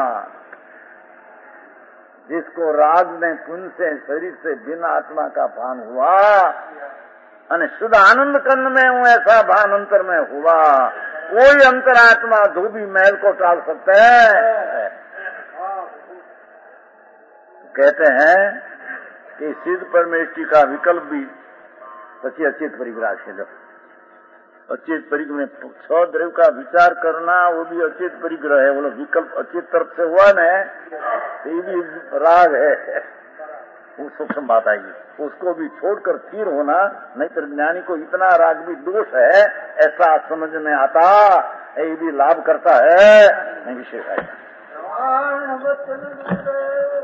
Speaker 1: जिसको राग में पुण्य से शरीर से बिना आत्मा का भान हुआ और शुद्ध आनंद कंद में हूँ ऐसा भान अंतर में हुआ, कोई अंतरात्मा धोबी मैल को टाल सकते हैं। कहते हैं कि सिद्ध परमेष्टि का विकल्प भी पची अचेत परिग्राह है। जब अचेत परिग्रह में छह द्रव्य का विचार करना वो भी अचेत परिग्रह है, बोलो विकल्प अचेत तरफ से हुआ न, ये भी राग है। वो सूक्ष्म बात आएगी, उसको भी छोड़कर स्थिर होना, नहीं तो ज्ञानी को इतना राग भी दोष है ऐसा समझ में आता, ये भी लाभ करता है, नहीं विशेष आएगा।